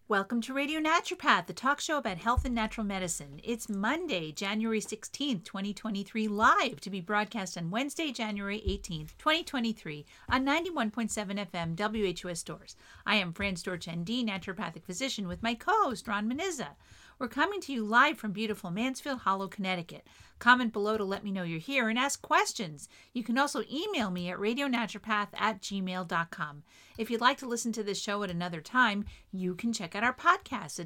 Welcome to Radio Naturopath, the talk show about health and natural medicine. It's Monday, January 16th, 2023, live to be broadcast on Wednesday, January 18th, 2023, on 91.7 FM WHUS Stores. I am Fran Storch, ND, naturopathic physician, with my co-host, Ron Menizza. We're coming to you live from beautiful Mansfield Hollow, Connecticut. Comment below to let me know you're here and ask questions. You can also email me at radionaturopath@gmail.com. If you'd like to listen to this show at another time, you can check out our podcasts at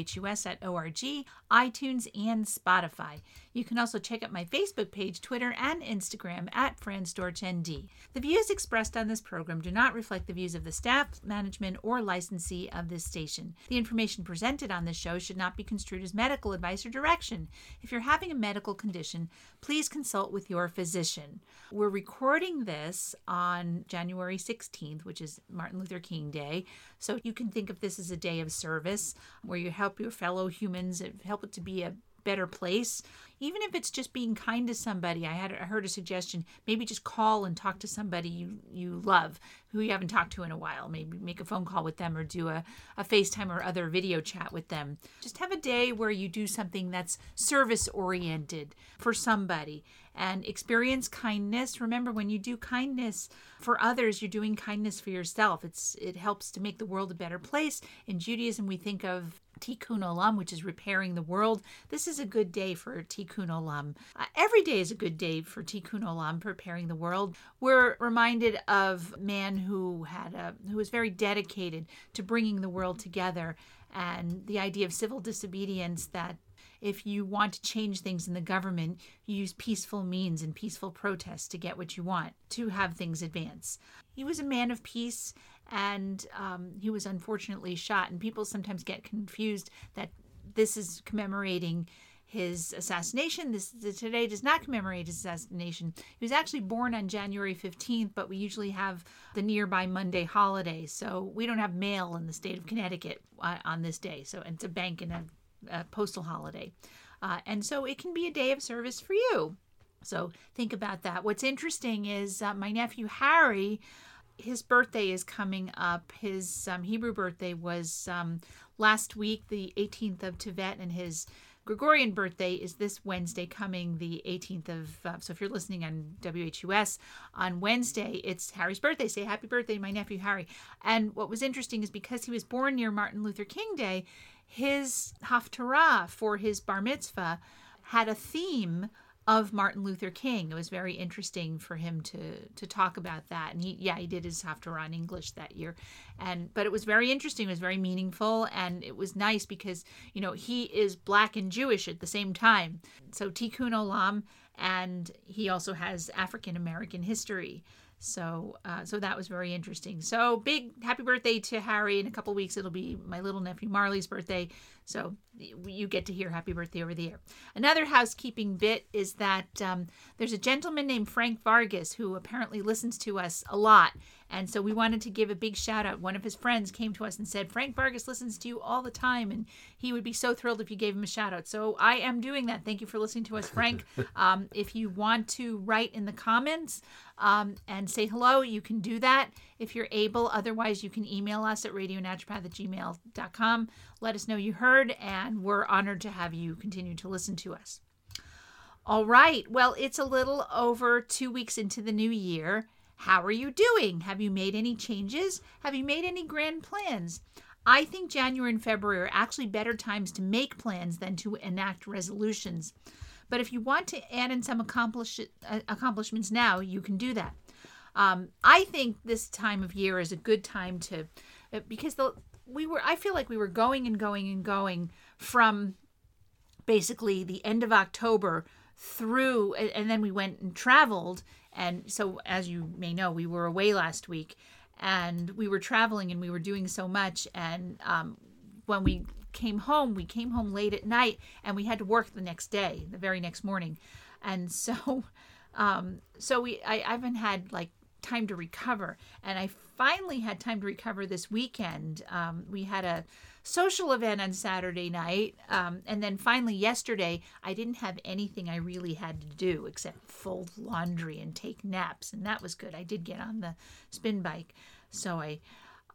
WHUS.org, iTunes, and Spotify. You can also check out my Facebook page, Twitter, and Instagram at FranStorchND. The views expressed on this program do not reflect the views of the staff, management, or licensee of this station. The information presented on this show should not be construed as medical advice or direction. If you're having a medical condition, please consult with your physician. We're recording this on January 16th, which is Martin Luther King Day. So you can think of this as a day of service where you help your fellow humans, help it to be a better place. Even if it's just being kind to somebody. I heard a suggestion, maybe just call and talk to somebody you love, who you haven't talked to in a while. Maybe make a phone call with them or do a FaceTime or other video chat with them. Just have a day where you do something that's service-oriented for somebody and experience kindness. Remember, when you do kindness for others, you're doing kindness for yourself. It helps to make the world a better place. In Judaism, we think of Tikkun Olam, which is repairing the world. This is a good day for Tikkun Olam. Every day is a good day for Tikkun Olam, preparing the world. We're reminded of a man who was very dedicated to bringing the world together, and the idea of civil disobedience, that if you want to change things in the government, you use peaceful means and peaceful protests to get what you want, to have things advance. He was a man of peace, and he was unfortunately shot. And people sometimes get confused that this is commemorating his assassination. Today does not commemorate his assassination. He was actually born on January 15th, but we usually have the nearby Monday holiday. So we don't have mail in the state of Connecticut on this day. So it's a bank and a postal holiday. And so it can be a day of service for you. So think about that. What's interesting is my nephew Harry, his birthday is coming up. His Hebrew birthday was last week, the 18th of Tevet, and his Gregorian birthday is this Wednesday coming, the 18th of, so if you're listening on WHUS on Wednesday, it's Harry's birthday. Say happy birthday, my nephew Harry. And what was interesting is because he was born near Martin Luther King Day, his Haftarah for his bar mitzvah had a theme of Martin Luther King. It was very interesting for him to talk about that. And he did his Haftarah in English that year. But it was very interesting. It was very meaningful. And it was nice because, he is Black and Jewish at the same time. So Tikkun Olam, and he also has African American history. So that was very interesting. So big happy birthday to Harry. In a couple of weeks, it'll be my little nephew Marley's birthday. So you get to hear happy birthday over the air. Another housekeeping bit is that there's a gentleman named Frank Vargas who apparently listens to us a lot. And so we wanted to give a big shout out. One of his friends came to us and said, Frank Vargas listens to you all the time, and he would be so thrilled if you gave him a shout out. So I am doing that. Thank you for listening to us, Frank. If you want to write in the comments and say hello, you can do that if you're able. Otherwise, you can email us at radionaturopath@gmail.com. Let us know you heard, and we're honored to have you continue to listen to us. All right. Well, it's a little over 2 weeks into the new year. How are you doing? Have you made any changes? Have you made any grand plans? I think January and February are actually better times to make plans than to enact resolutions. But if you want to add in some accomplishments now, you can do that. I think this time of year is a good time to, because I feel like we were going and going and going from basically the end of October through, and then we went and traveled. And so, as you may know, we were away last week, and we were traveling, and we were doing so much. And when we came home late at night, and we had to work the next day, the very next morning. And so, I haven't had time to recover. And I finally had time to recover this weekend. We had a social event on Saturday night. And then finally yesterday, I didn't have anything I really had to do except fold laundry and take naps. And that was good. I did get on the spin bike. So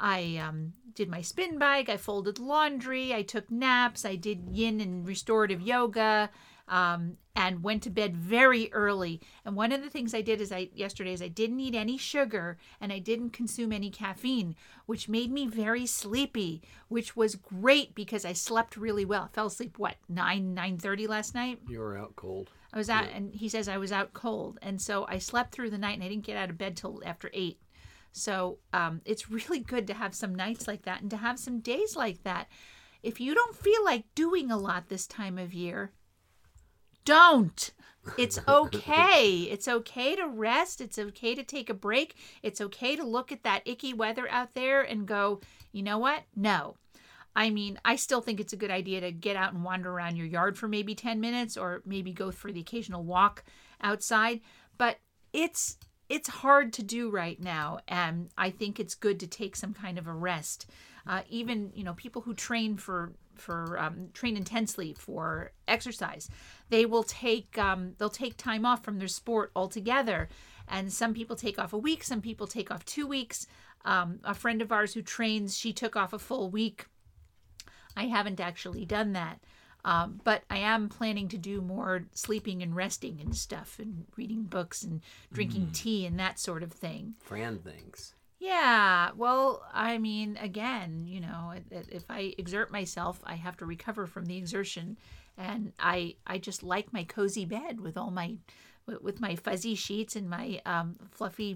I did my spin bike. I folded laundry. I took naps. I did yin and restorative yoga, and went to bed very early. And one of the things I did yesterday is I didn't eat any sugar and I didn't consume any caffeine, which made me very sleepy, which was great because I slept really well. I fell asleep, 9:30 last night? You were out cold. I was out, and he says I was out cold. And so I slept through the night and I didn't get out of bed till after 8. So it's really good to have some nights like that and to have some days like that. If you don't feel like doing a lot this time of year, don't. It's okay. It's okay to rest. It's okay to take a break. It's okay to look at that icky weather out there and go, you know what? No. I mean, I still think it's a good idea to get out and wander around your yard for maybe 10 minutes or maybe go for the occasional walk outside. But it's hard to do right now. And I think it's good to take some kind of a rest. Even, people who train train intensely for exercise, they will they'll take time off from their sport altogether. And some people take off a week, some people take off 2 weeks. A friend of ours who trains, she took off a full week. I haven't actually done that. But I am planning to do more sleeping and resting and stuff and reading books and drinking tea and that sort of thing. Fran things. Yeah, well, I mean, again, if I exert myself, I have to recover from the exertion. And I just like my cozy bed with with my fuzzy sheets and my fluffy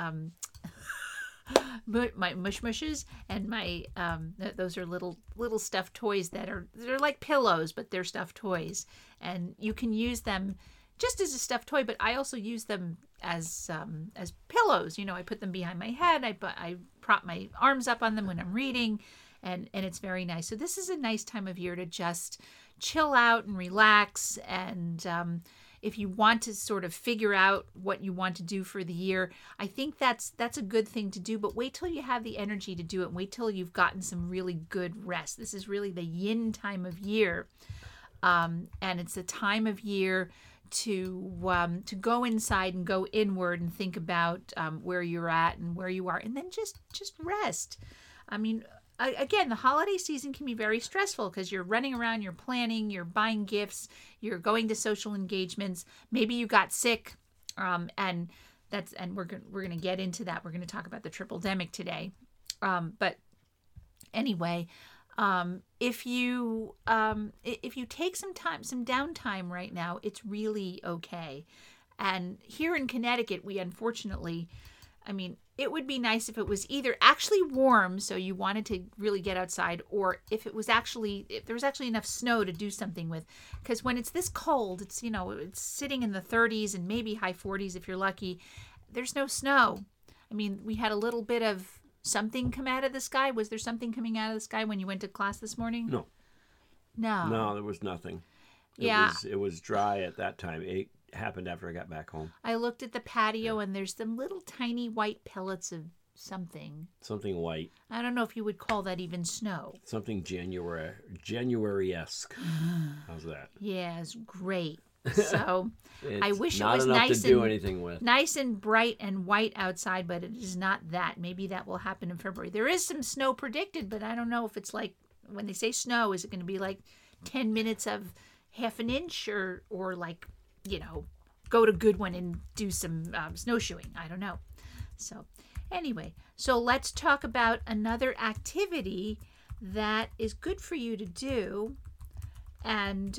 my mush-mushes and my those are little stuffed toys they're like pillows, but they're stuffed toys, and you can use them just as a stuffed toy, but I also use them as pillows. I put them behind my head. I prop my arms up on them when I'm reading, and it's very nice. So this is a nice time of year to just chill out and relax. And if you want to sort of figure out what you want to do for the year, I think that's a good thing to do. But wait till you have the energy to do it. Wait till you've gotten some really good rest. This is really the yin time of year, and it's a time of year to go inside and go inward and think about where you're at and where you are, and then just rest. I mean, again, the holiday season can be very stressful because you're running around, you're planning, you're buying gifts, you're going to social engagements. Maybe you got sick, and we're gonna get into that. We're gonna talk about the triple-demic today, but anyway. If you take some downtime right now, it's really okay. And here in Connecticut, we unfortunately, it would be nice if it was either actually warm, so you wanted to really get outside, or if there was actually enough snow to do something with. Because when it's this cold, it's sitting in the 30s and maybe high 40s if you're lucky. There's no snow. We had a little bit of something come out of the sky. Was there something coming out of the sky when you went to class this morning? No, there was nothing. It was dry at that time. It happened after I got back home. I looked at the patio and there's some little tiny white pellets of something white. I don't know if you would call that even snow. January-esque. How's that? Yeah, it's great. So I wish it was nice and bright and white outside, but it is not that. Maybe that will happen in February. There is some snow predicted, but I don't know if it's like, when they say snow, is it going to be like 10 minutes of half an inch or like, go to Goodwin and do some snowshoeing. I don't know. So anyway, so let's talk about another activity that is good for you to do, and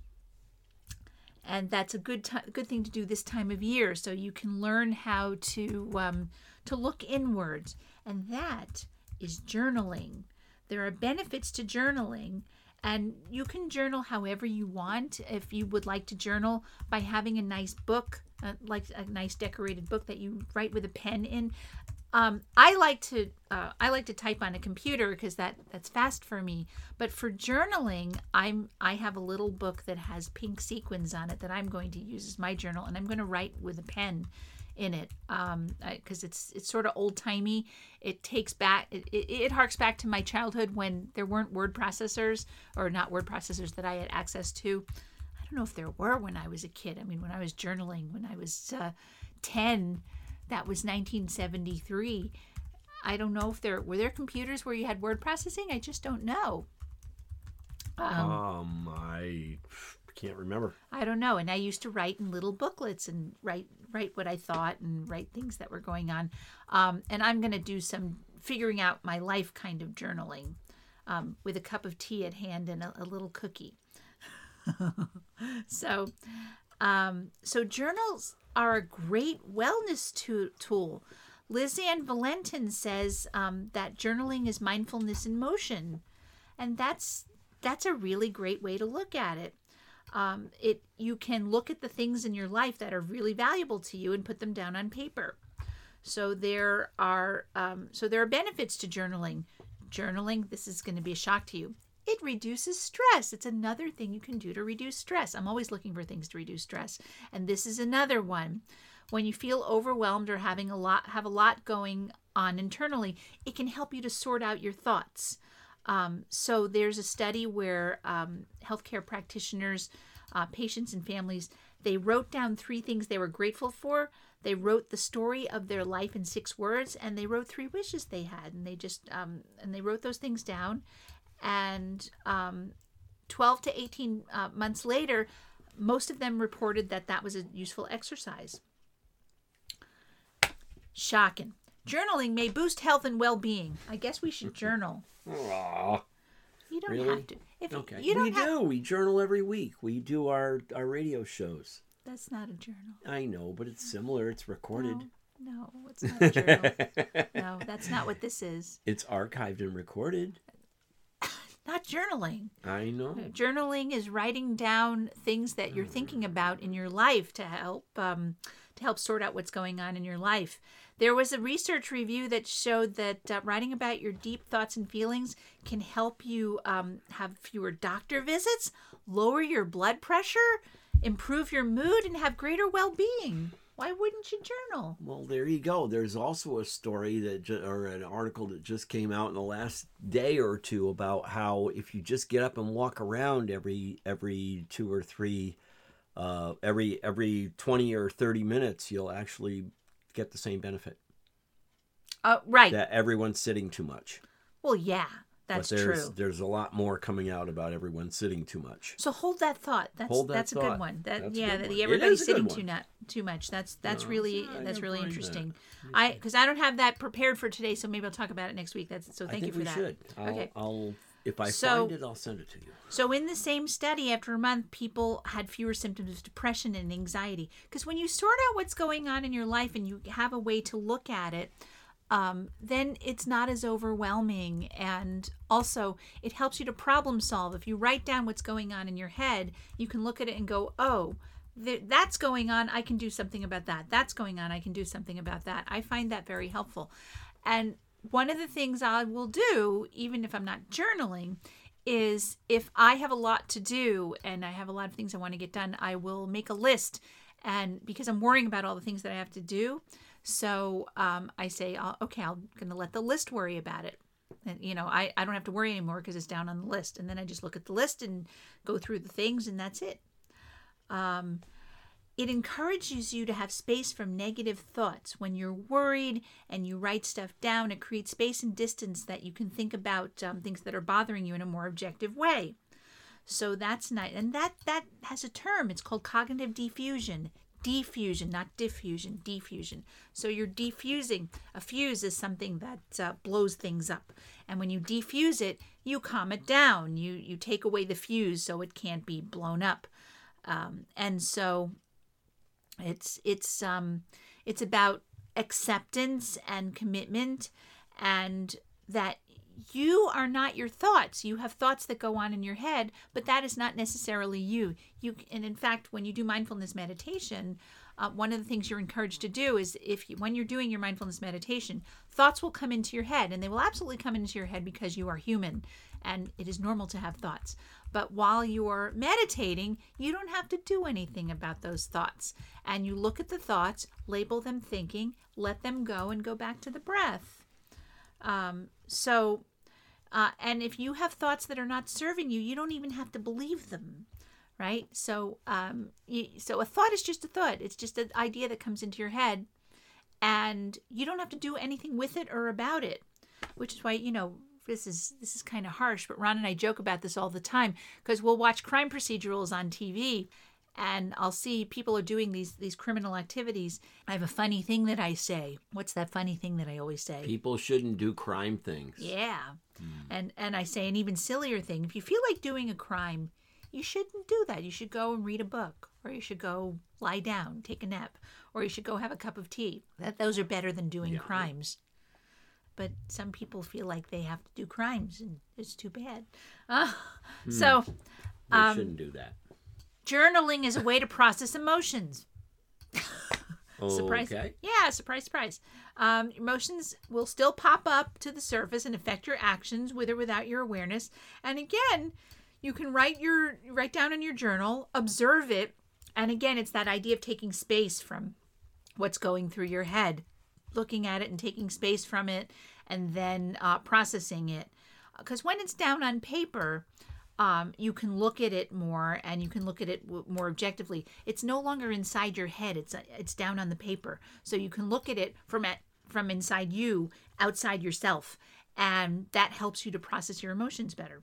that's a good thing to do this time of year, so you can learn how to look inwards, and that is journaling. There are benefits to journaling, and you can journal however you want. If you would like to journal by having a nice book, like a nice decorated book that you write with a pen in. I like to type on a computer because that's fast for me. But for journaling, I have a little book that has pink sequins on it that I'm going to use as my journal, and I'm going to write with a pen in it because it's sort of old timey. It harks back to my childhood when there weren't word processors, or not word processors that I had access to. I don't know if there were when I was a kid. When I was journaling when I was 10. That was 1973. I don't know if were there computers where you had word processing. I just don't know. I can't remember. I don't know. And I used to write in little booklets and write what I thought and write things that were going on. And I'm going to do some figuring out my life kind of journaling with a cup of tea at hand and a little cookie. So journals are a great wellness tool. Liz Ann Valentin says that journaling is mindfulness in motion. And that's a really great way to look at it. You can look at the things in your life that are really valuable to you and put them down on paper. So there are benefits to journaling. Journaling, this is going to be a shock to you. It reduces stress. It's another thing you can do to reduce stress. I'm always looking for things to reduce stress, and this is another one. When you feel overwhelmed or have a lot going on internally, it can help you to sort out your thoughts. So there's a study where healthcare practitioners, patients and families, they wrote down 3 things they were grateful for. They wrote the story of their life in 6 words, and they wrote 3 wishes they had, and they just and they wrote those things down. And 12 to 18 months later, most of them reported that was a useful exercise. Shocking. Journaling may boost health and well-being. I guess we should journal. Aww. You don't really? have to. Okay. We do. We journal every week. We do our radio shows. That's not a journal. I know, but it's similar. It's recorded. No, it's not a journal. No, that's not what this is. It's archived and recorded. Not journaling. I know. Journaling is writing down things that you're thinking about in your life to help sort out what's going on in your life. There was a research review that showed that writing about your deep thoughts and feelings can help you have fewer doctor visits, lower your blood pressure, improve your mood, and have greater well-being. Why wouldn't you journal? Well, there you go. There's also a story or an article that just came out in the last day or two about how if you just get up and walk around every 2 or 3, every 20 or 30 minutes, you'll actually get the same benefit. Right. That everyone's sitting too much. Well, yeah. That's true. There's a lot more coming out about everyone sitting too much. So hold that thought. That's a good one. Everybody's sitting too much. That's really interesting. Because I don't have that prepared for today, so maybe I'll talk about it next week. Thank you for that. Should. Okay. If I find it, I'll send it to you. So in the same study, after a month, people had fewer symptoms of depression and anxiety. Because when you sort out what's going on in your life and you have a way to look at it, then it's not as overwhelming, and also it helps you to problem solve. If you write down what's going on in your head, you can look at it and go, oh, that's going on, I can do something about that. That's going on, I can do something about that. I find that very helpful. And one of the things I will do, even if I'm not journaling, is if I have a lot to do and I have a lot of things I want to get done, I will make a list. And because I'm worrying about all the things that I have to do, so I say, I'm going to let the list worry about it. And, I don't have to worry anymore because it's down on the list. And then I just look at the list and go through the things, and that's it. It encourages you to have space from negative thoughts. When you're worried and you write stuff down, it creates space and distance that you can think about things that are bothering you in a more objective way. So that's nice. And that has a term. It's called cognitive diffusion. Diffusion, not diffusion, diffusion. So you're diffusing. A fuse is something that blows things up. And when you defuse it, you calm it down. You take away the fuse so it can't be blown up. And so it's about acceptance and commitment, and that you are not your thoughts. You have thoughts that go on in your head, but that is not necessarily you. And in fact, when you do mindfulness meditation, one of the things you're encouraged to do is when you're doing your mindfulness meditation, thoughts will come into your head, and they will absolutely come into your head because you are human, and it is normal to have thoughts. But while you're meditating, you don't have to do anything about those thoughts. And you look at the thoughts, label them thinking, let them go, and go back to the breath. And if you have thoughts that are not serving you, you don't even have to believe them, right? So a thought is just a thought. It's just an idea that comes into your head, and you don't have to do anything with it or about it, which is why, this is kind of harsh, but Ron and I joke about this all the time because we'll watch crime procedurals on TV and I'll see people are doing these criminal activities. I have a funny thing that I say. What's that funny thing that I always say? People shouldn't do crime things. Yeah. And I say an even sillier thing. If you feel like doing a crime, you shouldn't do that. You should go and read a book, or you should go lie down, take a nap, or you should go have a cup of tea. Those are better than doing crimes. But some people feel like they have to do crimes, and it's too bad. So They shouldn't do that. Journaling is a way to process emotions. Surprise. Okay. Yeah, surprise, surprise. Emotions will still pop up to the surface and affect your actions with or without your awareness. And again, you can write down in your journal, observe it. And again, it's that idea of taking space from what's going through your head, looking at it and taking space from it, and then processing it. Because when it's down on paper, you can look at it more, and you can look at it more objectively. It's no longer inside your head; it's down on the paper, so you can look at it from inside you, outside yourself, and that helps you to process your emotions better.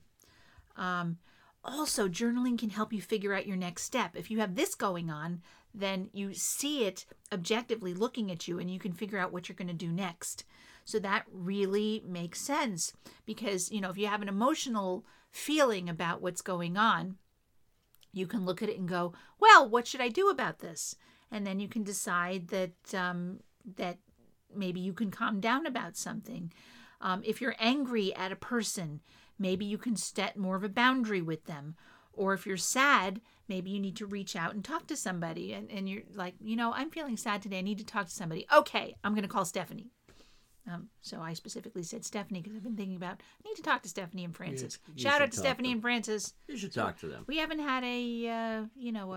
Also, journaling can help you figure out your next step. If you have this going on, then you see it objectively looking at you, and you can figure out what you're going to do next. So that really makes sense because, if you have an emotional feeling about what's going on, you can look at it and go, well, what should I do about this? And then you can decide that that maybe you can calm down about something. If you're angry at a person, maybe you can set more of a boundary with them. Or if you're sad, maybe you need to reach out and talk to somebody. And you're like, I'm feeling sad today. I need to talk to somebody. Okay, I'm going to call Stephanie. So I specifically said Stephanie because I've been thinking about, I need to talk to Stephanie and Francis. Shout out to Stephanie and Francis. You should talk to them. We haven't had a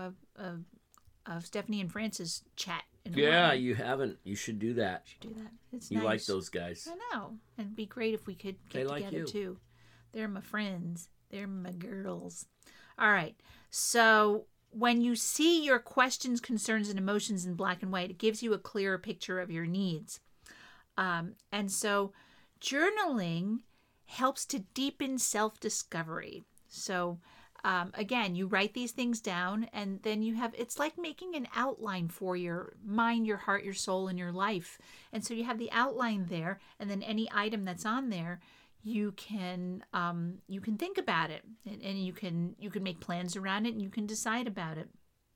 Stephanie and Francis chat in a Yeah, while. you haven't. You should do that. It's you nice. like those guys. I know. And it'd be great if we could get together too. They're my friends. They're my girls. All right. So when you see your questions, concerns, and emotions in black and white, it gives you a clearer picture of your needs. And so journaling helps to deepen self-discovery. So again, you write these things down, and then it's like making an outline for your mind, your heart, your soul, and your life. And so you have the outline there, and then any item that's on there, you can think about it, and you can make plans around it, and you can decide about it.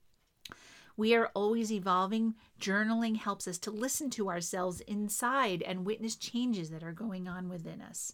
We are always evolving. Journaling helps us to listen to ourselves inside and witness changes that are going on within us.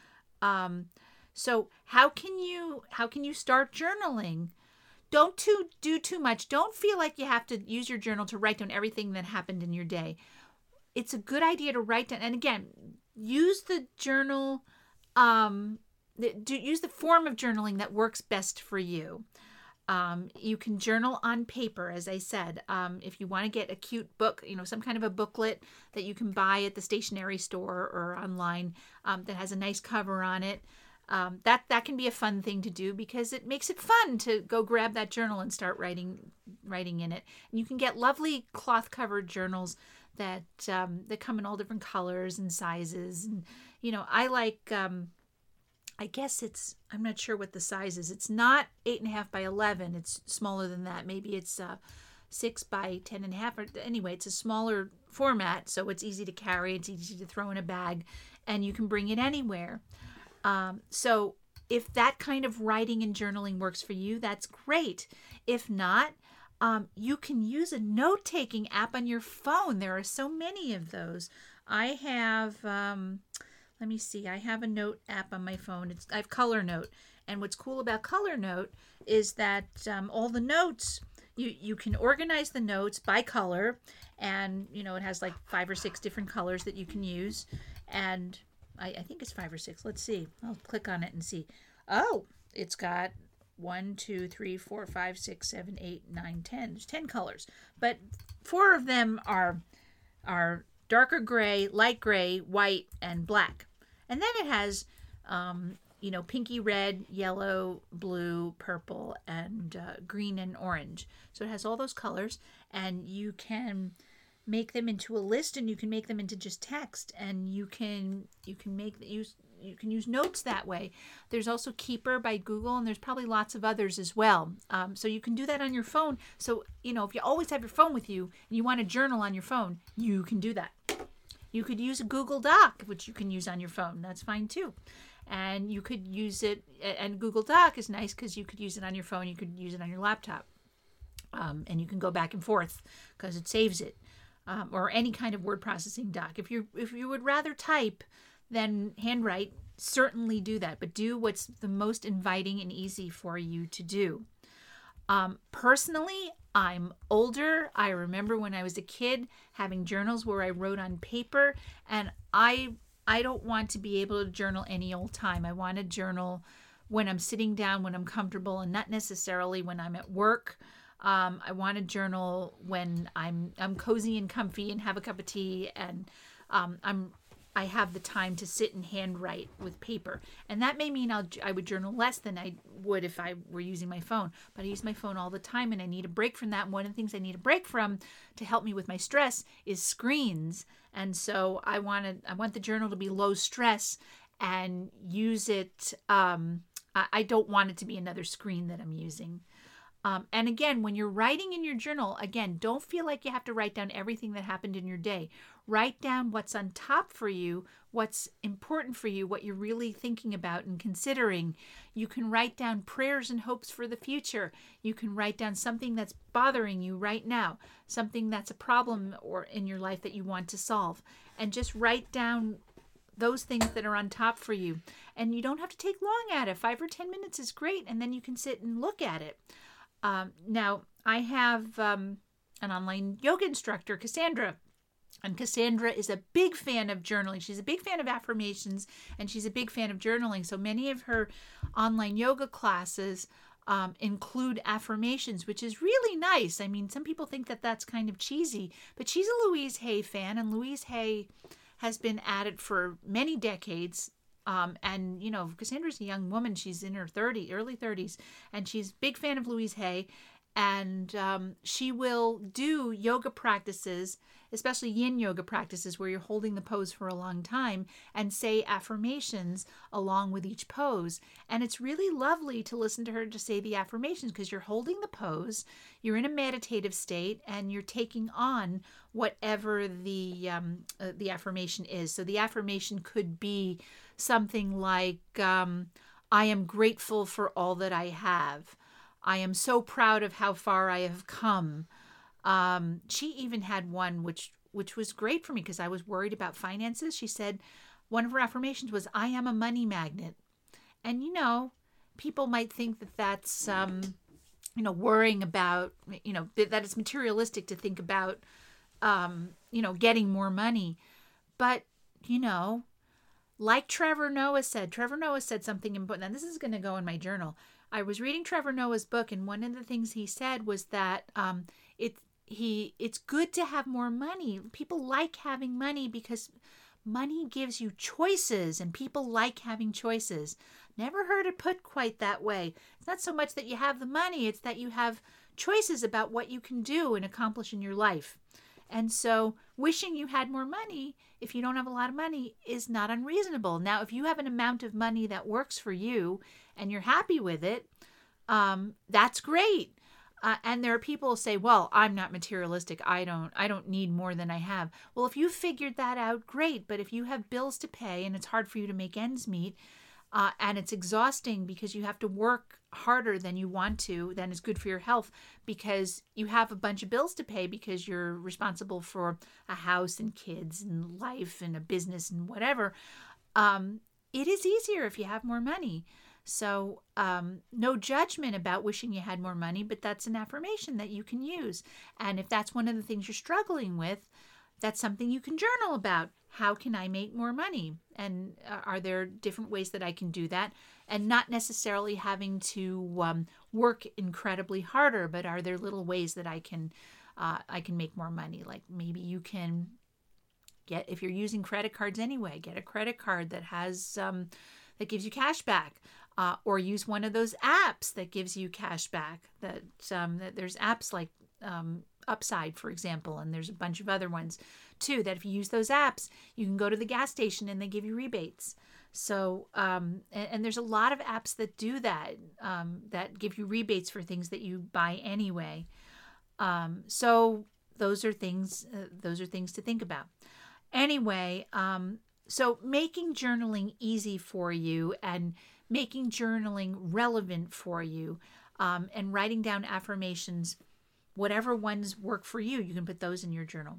So how can you start journaling? Don't do too much. Don't feel like you have to use your journal to write down everything that happened in your day. It's a good idea to write down. And again, use the journal. Use the form of journaling that works best for you. You can journal on paper, as I said. If you want to get a cute book, some kind of a booklet that you can buy at the stationery store or online that has a nice cover on it, that can be a fun thing to do because it makes it fun to go grab that journal and start writing in it. And you can get lovely cloth-covered journals that come in all different colors and sizes. And I like. I guess I'm not sure what the size is. It's not 8.5 by 11. It's smaller than that. Maybe it's 6 by 10.5. Or anyway, it's a smaller format, so it's easy to carry. It's easy to throw in a bag, and you can bring it anywhere. So if that kind of writing and journaling works for you, that's great. If not, you can use a note-taking app on your phone. There are so many of those. I have... let me see. I have a note app on my phone. I have Color Note. And what's cool about Color Note is that all the notes, you can organize the notes by color. And, it has like 5 or 6 different colors that you can use. And I think it's 5 or 6. Let's see. I'll click on it and see. Oh, it's got 1, 2, 3, 4, 5, 6, 7, 8, 9, 10. There's 10 colors. But 4 of them are darker gray, light gray, white, and black. And then it has, pinky red, yellow, blue, purple, and green and orange. So it has all those colors, and you can make them into a list, and you can make them into just text, and you can use notes that way. There's also Keeper by Google, and there's probably lots of others as well. So you can do that on your phone. So, if you always have your phone with you and you want to journal on your phone, you can do that. You could use a Google Doc, which you can use on your phone. That's fine too. And you could use it, and Google Doc is nice because you could use it on your phone. You could use it on your laptop. And you can go back and forth because it saves it. Or any kind of word processing doc. If you would rather type than handwrite, certainly do that. But do what's the most inviting and easy for you to do. Personally, I'm older. I remember when I was a kid having journals where I wrote on paper, and I don't want to be able to journal any old time. I want to journal when I'm sitting down, when I'm comfortable, and not necessarily when I'm at work. I want to journal when I'm cozy and comfy and have a cup of tea, and I have the time to sit and handwrite with paper. And that may mean I would journal less than I would if I were using my phone. But I use my phone all the time, and I need a break from that. And one of the things I need a break from to help me with my stress is screens. And so I want the journal to be low stress and use it. I don't want it to be another screen that I'm using. And again, when you're writing in your journal, again, don't feel like you have to write down everything that happened in your day. Write down what's on top for you, what's important for you, what you're really thinking about and considering. You can write down prayers and hopes for the future. You can write down something that's bothering you right now, something that's a problem or in your life that you want to solve. And just write down those things that are on top for you. And you don't have to take long at it. 5 or 10 minutes is great, and then you can sit and look at it. Now, I have an online yoga instructor, Cassandra, and Cassandra is a big fan of journaling. She's a big fan of affirmations, and she's a big fan of journaling. So many of her online yoga classes include affirmations, which is really nice. I mean, some people think that that's kind of cheesy, but she's a Louise Hay fan, and Louise Hay has been at it for many decades. And Cassandra's a young woman. She's in her early 30s, and she's a big fan of Louise Hay. And she will do yoga practices, especially yin yoga practices, where you're holding the pose for a long time and say affirmations along with each pose. And it's really lovely to listen to her to say the affirmations because you're holding the pose, you're in a meditative state, and you're taking on whatever the affirmation is. So the affirmation could be something like, I am grateful for all that I have. I am so proud of how far I have come. She even had one which was great for me because I was worried about finances. She said one of her affirmations was, I am a money magnet. And, people might think that that's, worrying about, that it's materialistic to think about, getting more money. But, like Trevor Noah said something important. And this is going to go in my journal. I was reading Trevor Noah's book, and one of the things he said was that it's good to have more money. People like having money because money gives you choices, and people like having choices. Never heard it put quite that way. It's not so much that you have the money, it's that you have choices about what you can do and accomplish in your life. And so wishing you had more money, if you don't have a lot of money, is not unreasonable. Now, if you have an amount of money that works for you and you're happy with it, that's great. And there are people who say, well, I'm not materialistic. I don't need more than I have. Well, if you figured that out, great. But if you have bills to pay and it's hard for you to make ends meet, and it's exhausting because you have to work harder than you want to, than is good for your health, because you have a bunch of bills to pay because you're responsible for a house and kids and life and a business and whatever, it is easier if you have more money. So no judgment about wishing you had more money, but that's an affirmation that you can use. And if that's one of the things you're struggling with, that's something you can journal about. How can I make more money? And are there different ways that I can do that? And not necessarily having to work incredibly harder, but are there little ways that I can make more money? Like maybe you can get, if you're using credit cards anyway, get a credit card that has that gives you cash back. Or use one of those apps that gives you cash back. That there's apps like Upside, for example, and there's a bunch of other ones too, that if you use those apps, you can go to the gas station and they give you rebates. So, and there's a lot of apps that do that, that give you rebates for things that you buy anyway. So those are things to think about. Anyway, so making journaling easy for you and making journaling relevant for you, and writing down affirmations, whatever ones work for you, you can put those in your journal.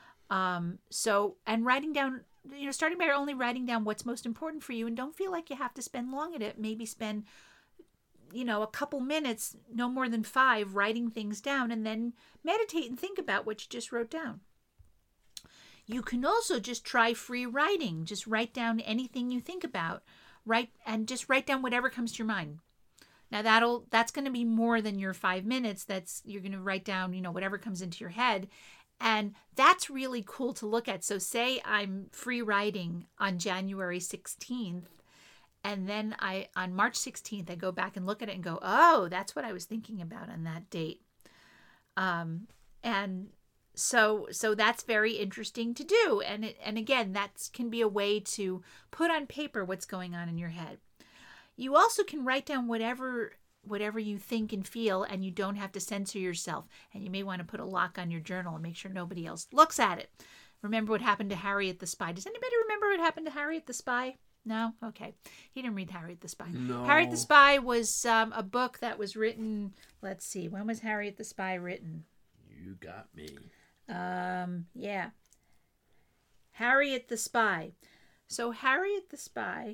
And writing down, starting by only writing down what's most important for you, and don't feel like you have to spend long at it. Maybe spend, a couple minutes, no more than 5, writing things down, and then meditate and think about what you just wrote down. You can also just try free writing. Just write down anything you think about. Just write down whatever comes to your mind. Now that's going to be more than your 5 minutes. You're going to write down, whatever comes into your head. And that's really cool to look at. So say I'm free writing on January 16th, and then on March 16th, I go back and look at it and go, oh, that's what I was thinking about on that date. And so that's very interesting to do. And again, that can be a way to put on paper what's going on in your head. You also can write down whatever you think and feel, and you don't have to censor yourself. And you may want to put a lock on your journal and make sure nobody else looks at it. Remember what happened to Harriet the Spy? Does anybody remember what happened to Harriet the Spy? No? Okay. He didn't read Harriet the Spy. No. Harriet the Spy was a book that was written, let's see, when was Harriet the Spy written? You got me. Yeah. Harriet the Spy. So Harriet the Spy...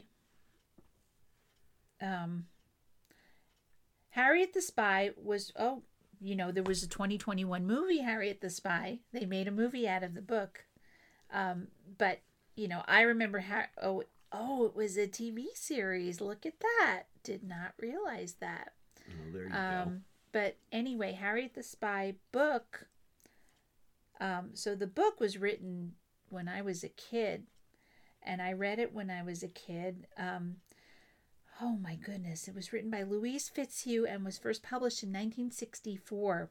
Harriet the Spy was, there was a 2021 movie, Harriet the Spy. They made a movie out of the book. But, I remember, it was a TV series. Look at that. Did not realize that. Oh, there you go. But anyway, Harriet the Spy book. So the book was written when I was a kid, and I read it when I was a kid. Oh my goodness. It was written by Louise Fitzhugh and was first published in 1964.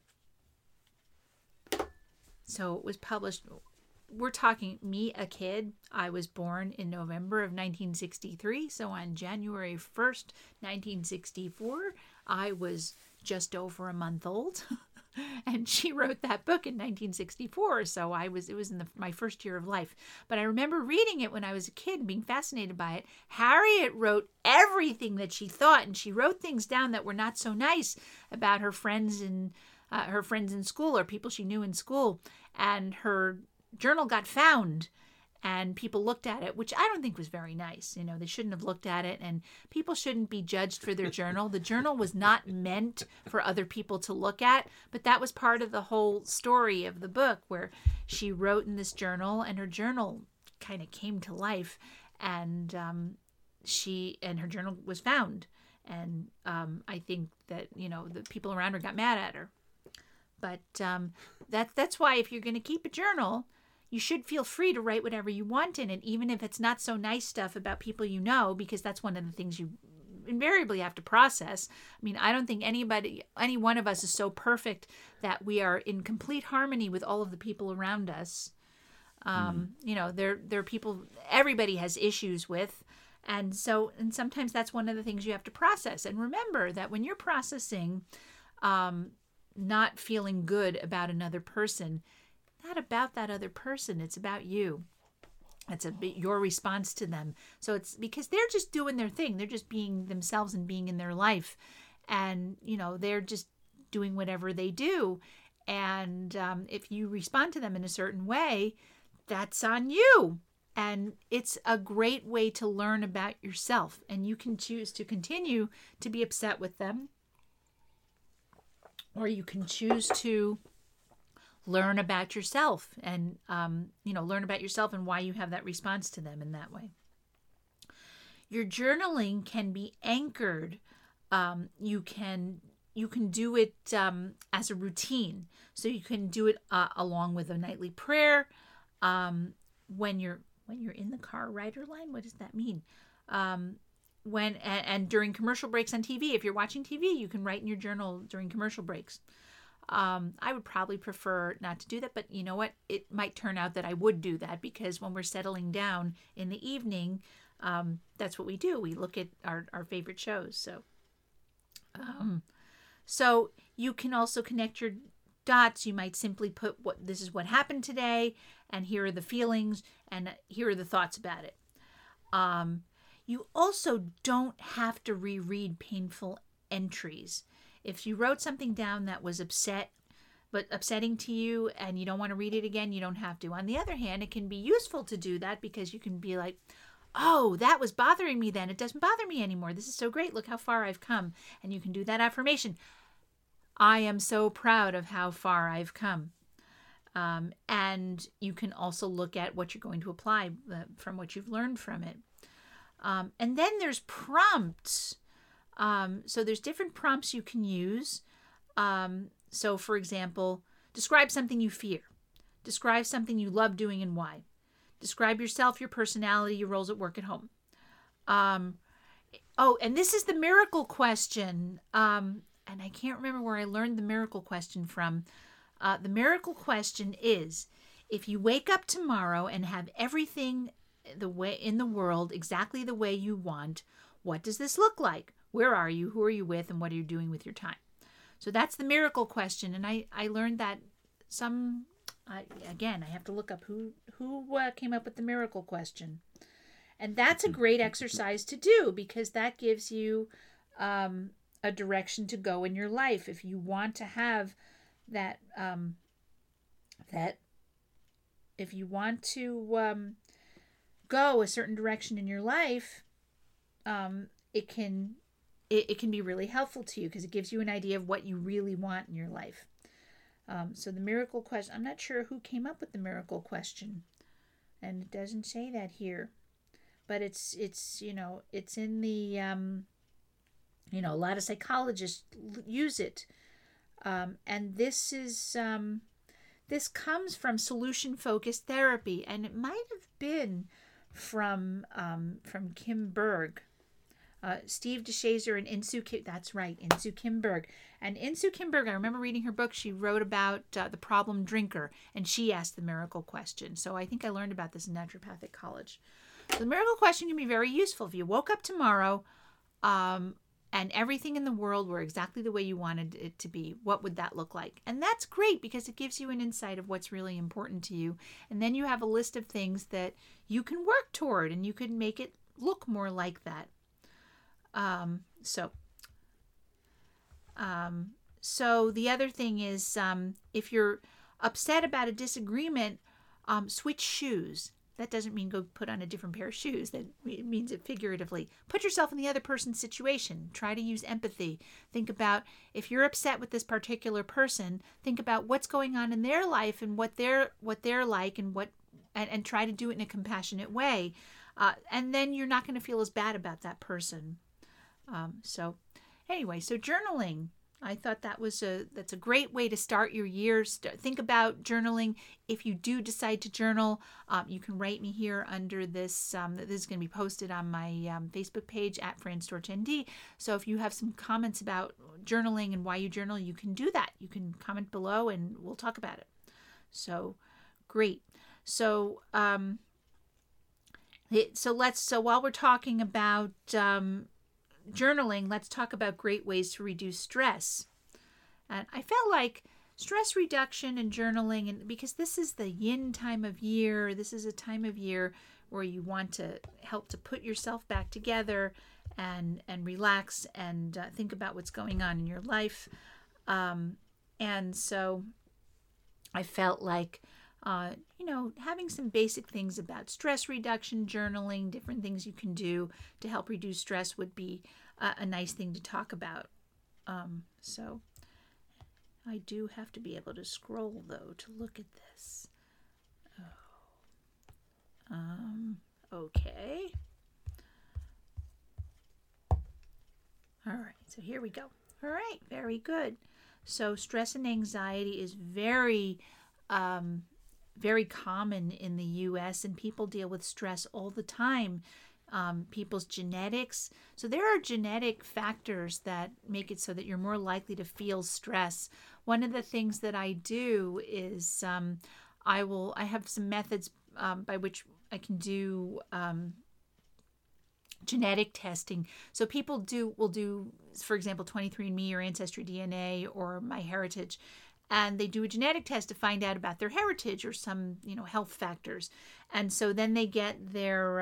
So it was published, we're talking me, a kid. I was born in November of 1963. So on January 1st, 1964, I was just over a month old. And she wrote that book in 1964, so it was in my first year of life. But I remember reading it when I was a kid and being fascinated by it. Harriet wrote everything that she thought, and she wrote things down that were not so nice about her friends in school or people she knew in school. And her journal got found, and people looked at it, which I don't think was very nice. They shouldn't have looked at it, and people shouldn't be judged for their journal. The journal was not meant for other people to look at, but that was part of the whole story of the book, where she wrote in this journal, and her journal kind of came to life, and her journal was found. And I think that, the people around her got mad at her. But that's why if you're going to keep a journal, you should feel free to write whatever you want in it, even if it's not so nice stuff about people because that's one of the things you invariably have to process. I mean, I don't think any one of us is so perfect that we are in complete harmony with all of the people around us. There are people everybody has issues with, and sometimes that's one of the things you have to process. And remember that when you're processing not feeling good about another person, not about that other person, it's about you. It's your response to them. So it's because they're just doing their thing. They're just being themselves and being in their life. And, they're just doing whatever they do. And if you respond to them in a certain way, that's on you. And it's a great way to learn about yourself. And you can choose to continue to be upset with them, or you can choose to learn about yourself and, learn about yourself and why you have that response to them in that way. Your journaling can be anchored. You can do it as a routine. So you can do it along with a nightly prayer. When you're in the car, writer line, what does that mean? And during commercial breaks on TV, if you're watching TV, you can write in your journal during commercial breaks. I would probably prefer not to do that, but you know what? It might turn out that I would do that because when we're settling down in the evening, that's what we do. We look at our favorite shows. So you can also connect your dots. You might simply put this is what happened today, and here are the feelings, and here are the thoughts about it. You also don't have to reread painful entries. If you wrote something down that was upsetting to you and you don't want to read it again, you don't have to. On the other hand, it can be useful to do that because you can be like, oh, that was bothering me then. It doesn't bother me anymore. This is so great. Look how far I've come. And you can do that affirmation. I am so proud of how far I've come. And you can also look at what you're going to apply from what you've learned from it. And then there's prompts. So there's different prompts you can use. So for example, describe something you fear. Describe something you love doing and why. Describe yourself, your personality, your roles at work, at home. And this is the miracle question. And I can't remember where I learned the miracle question from. The miracle question is, if you wake up tomorrow and have everything the way in the world exactly the way you want, what does this look like? Where are you? Who are you with? And what are you doing with your time? So that's the miracle question. And I learned that again, I have to look up who came up with the miracle question. And that's a great exercise to do because that gives you a direction to go in your life. If you want to have that, if you want to go a certain direction in your life, it can be really helpful to you because it gives you an idea of what you really want in your life. So the miracle question, I'm not sure who came up with the miracle question, and it doesn't say that here, but it's in the a lot of psychologists use it, and this comes from solution-focused therapy, and it might have been from Kim Berg. Steve DeShazer and Insoo Kim, that's right, Insoo Kim Berg. And Insoo Kim Berg, I remember reading her book. She wrote about the problem drinker, and she asked the miracle question. So I think I learned about this in naturopathic college. So the miracle question can be very useful. If you woke up tomorrow and everything in the world were exactly the way you wanted it to be, what would that look like? And that's great because it gives you an insight of what's really important to you. And then you have a list of things that you can work toward, and you can make it look more like that. So the other thing is, if you're upset about a disagreement, switch shoes. That doesn't mean go put on a different pair of shoes. That means it figuratively. Put yourself in the other person's situation. Try to use empathy. Think about if you're upset with this particular person, think about what's going on in their life and what they're like and try to do it in a compassionate way. And then you're not going to feel as bad about that person. So journaling, I thought that's a great way to start your year. Think about journaling. If you do decide to journal, you can write me here under this. This is going to be posted on my Facebook page at Fran Storch ND. So if you have some comments about journaling and why you journal, you can do that. You can comment below and we'll talk about it. So great. So while we're talking about journaling, let's talk about great ways to reduce stress. And I felt like stress reduction and journaling, and because this is the yin time of year, this is a time of year where you want to help to put yourself back together and relax and think about what's going on in your life. And so I felt like having some basic things about stress reduction, journaling, different things you can do to help reduce stress would be a nice thing to talk about. So I do have to be able to scroll, though, to look at this. Okay. All right, so here we go. All right, very good. So stress and anxiety is very very common in the U.S. and people deal with stress all the time. people's genetics. So there are genetic factors that make it so that you're more likely to feel stress. One of the things that I do is I have some methods by which I can do genetic testing. So people will do, for example, 23andMe or Ancestry DNA or MyHeritage, and they do a genetic test to find out about their heritage or some, health factors. And so then they get their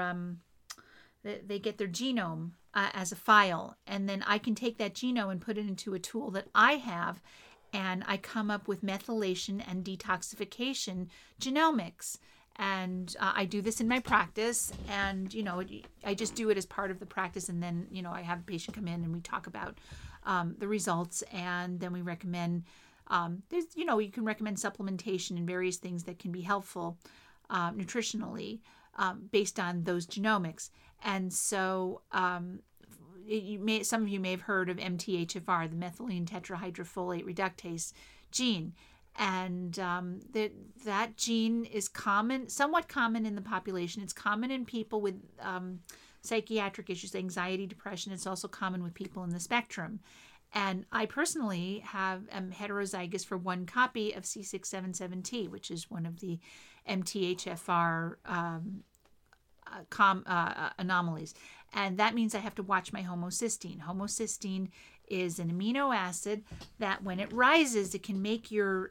genome as a file, and then I can take that genome and put it into a tool that I have, and I come up with methylation and detoxification genomics. And I do this in my practice, and I just do it as part of the practice, and then I have a patient come in and we talk about the results, and then we recommend you can recommend supplementation and various things that can be helpful nutritionally based on those genomics. And so some of you may have heard of MTHFR, the methylene tetrahydrofolate reductase gene. And that gene is somewhat common in the population. It's common in people with psychiatric issues, anxiety, depression. It's also common with people in the spectrum. And I personally am heterozygous for one copy of C677T, which is one of the MTHFR anomalies. And that means I have to watch my homocysteine. Homocysteine is an amino acid that when it rises, it can make your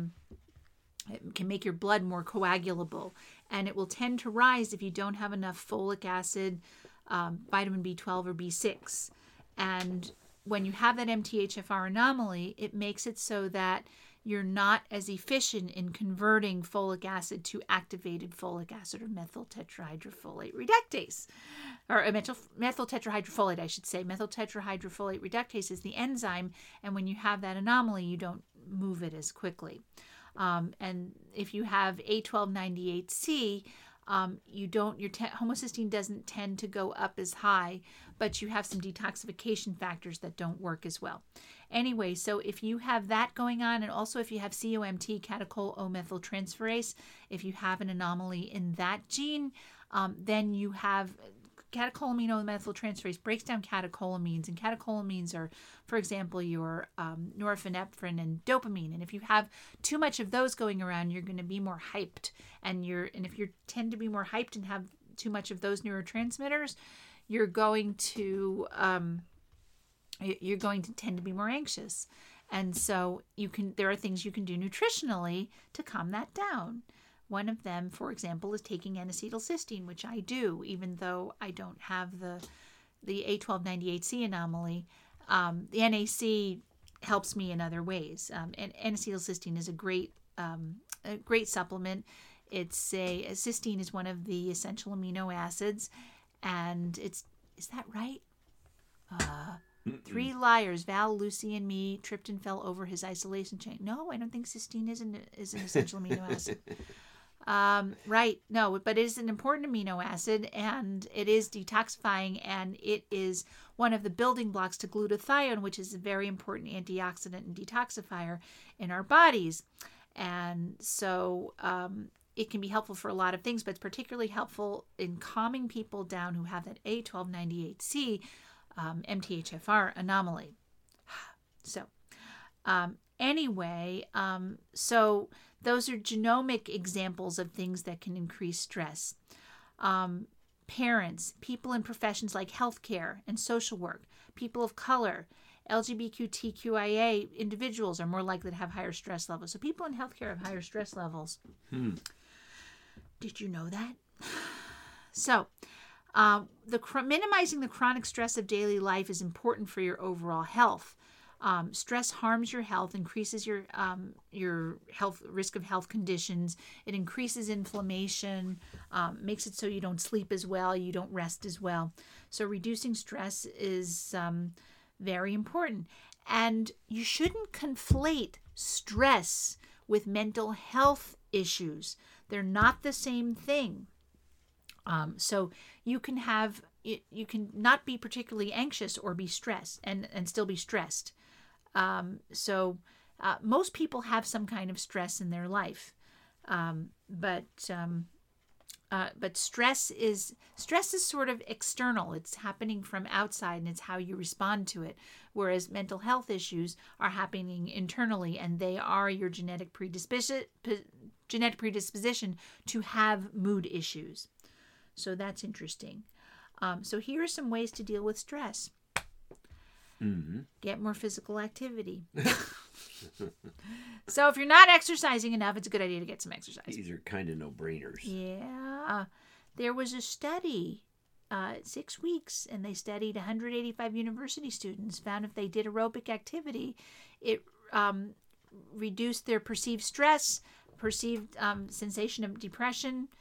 blood more coagulable, and it will tend to rise if you don't have enough folic acid, vitamin B12 or B6. And when you have that MTHFR anomaly, it makes it so that you're not as efficient in converting folic acid to activated folic acid or methyl tetrahydrofolate reductase. Or methyl tetrahydrofolate, I should say. Methyl tetrahydrofolate reductase is the enzyme, and when you have that anomaly, you don't move it as quickly. And if you have A1298C, homocysteine doesn't tend to go up as high, but you have some detoxification factors that don't work as well. Anyway, so if you have that going on, and also if you have COMT, catechol O-methyltransferase, if you have an anomaly in that gene, then you have catecholamine O-methyltransferase breaks down catecholamines, and catecholamines are, for example, your norepinephrine and dopamine. And if you have too much of those going around, you're going to be more hyped, and if you tend to be more hyped and have too much of those neurotransmitters, you're going to tend to be more anxious. And so there are things you can do nutritionally to calm that down. One of them, for example, is taking N-acetylcysteine, which I do, even though I don't have the A1298C anomaly. The NAC helps me in other ways. And N-acetylcysteine is a great supplement. Cysteine is one of the essential amino acids, and is that right? 3 liars, Val, Lucy, and me. Tripton fell over his isolation chain. No, I don't think cysteine is an essential amino acid. Right. No, but it is an important amino acid, and it is detoxifying, and it is one of the building blocks to glutathione, which is a very important antioxidant and detoxifier in our bodies. And so it can be helpful for a lot of things, but it's particularly helpful in calming people down who have that A1298C MTHFR anomaly. So so those are genomic examples of things that can increase stress. Parents, people in professions like healthcare and social work, people of color, LGBTQIA individuals are more likely to have higher stress levels. So people in healthcare have higher stress levels. Did you know that? So minimizing the chronic stress of daily life is important for your overall health. Stress harms your health, increases your health risk of health conditions. It increases inflammation, makes it so you don't sleep as well, you don't rest as well. So reducing stress is very important. And you shouldn't conflate stress with mental health issues. They're not the same thing. So you can not be particularly anxious or be stressed and still be stressed. Most people have some kind of stress in their life. But But stress is sort of external. It's happening from outside, and it's how you respond to it. Whereas mental health issues are happening internally, and they are your genetic predisposition to have mood issues. So that's interesting. So here are some ways to deal with stress. Mm-hmm. Get more physical activity. So if you're not exercising enough, it's a good idea to get some exercise. These are kind of no-brainers. Yeah. There was a study, 6 weeks, and they studied 185 university students, found if they did aerobic activity, it reduced their perceived stress, perceived sensation of depression.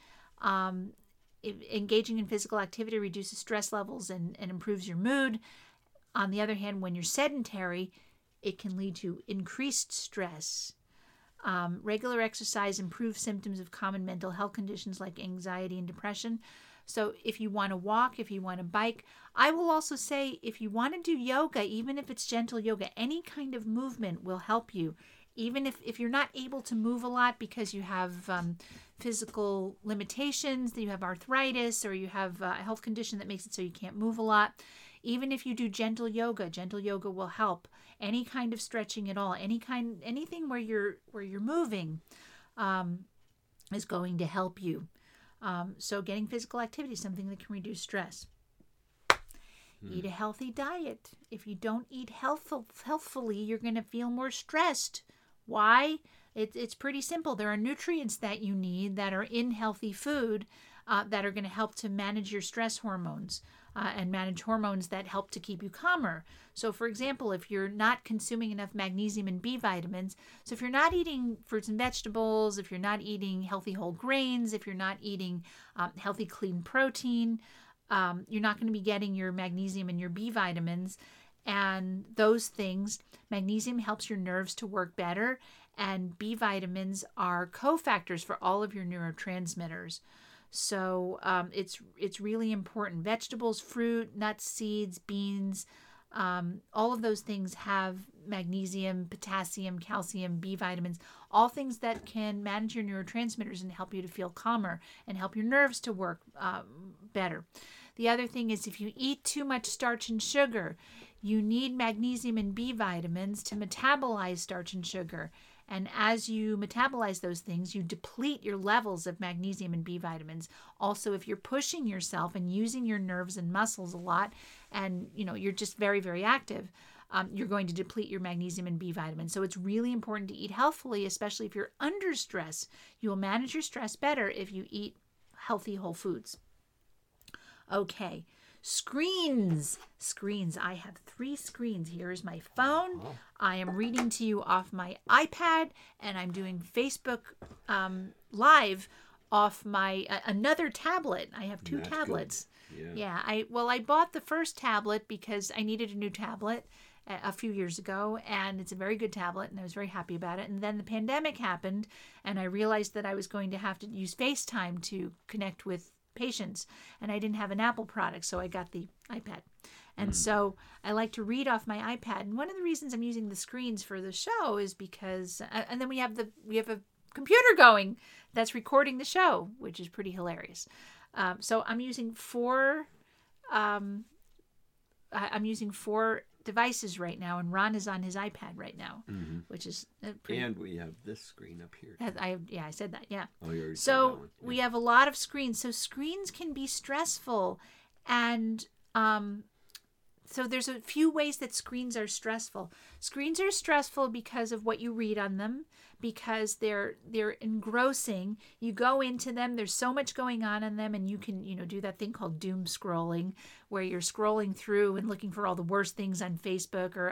Engaging in physical activity reduces stress levels and improves your mood. On the other hand, when you're sedentary, it can lead to increased stress. Regular exercise improves symptoms of common mental health conditions like anxiety and depression. So if you want to walk, if you want to bike, I will also say if you want to do yoga, even if it's gentle yoga, any kind of movement will help you. Even if you're not able to move a lot because you have physical limitations, that you have arthritis, or you have a health condition that makes it so you can't move a lot, even if you do gentle yoga will help. Any kind of stretching at all, anything where you're moving is going to help you. So getting physical activity is something that can reduce stress. Eat a healthy diet. If you don't eat healthfully, you're going to feel more stressed. Why? It's pretty simple. There are nutrients that you need that are in healthy food that are going to help to manage your stress hormones and manage hormones that help to keep you calmer. So, for example, if you're not consuming enough magnesium and B vitamins, so if you're not eating fruits and vegetables, if you're not eating healthy whole grains, if you're not eating healthy clean protein, you're not going to be getting your magnesium and your B vitamins. And those things, magnesium helps your nerves to work better, and B vitamins are cofactors for all of your neurotransmitters. So it's really important. Vegetables, fruit, nuts, seeds, beans, all of those things have magnesium, potassium, calcium, B vitamins, all things that can manage your neurotransmitters and help you to feel calmer and help your nerves to work better. The other thing is if you eat too much starch and sugar, you need magnesium and B vitamins to metabolize starch and sugar. And as you metabolize those things, you deplete your levels of magnesium and B vitamins. Also, if you're pushing yourself and using your nerves and muscles a lot, and you're just very, very active, you're going to deplete your magnesium and B vitamins. So it's really important to eat healthfully, especially if you're under stress. You will manage your stress better if you eat healthy whole foods. Okay. Screens. I have 3 screens. Here is my phone. I am reading to you off my iPad, and I'm doing Facebook Live off my another tablet. I have 2 tablets. Good. Yeah. I bought the first tablet because I needed a new tablet a few years ago, and it's a very good tablet, and I was very happy about it. And then the pandemic happened, and I realized that I was going to have to use FaceTime to connect with patients, and I didn't have an Apple product, so I got the iPad. And so I like to read off my iPad. And one of the reasons I'm using the screens for the show is because, and then we have a computer going that's recording the show, which is pretty hilarious. So I'm using 4 devices right now, and Ron is on his iPad right now, which is pretty. And we have this screen up here. I said that. Yeah. Oh, you already so said that one. Yeah. we have a lot of screens. So screens can be stressful, and so there's a few ways that screens are stressful. Screens are stressful because of what you read on them, because they're engrossing. You go into them, there's so much going on in them, and you can do that thing called doom scrolling, where you're scrolling through and looking for all the worst things on Facebook or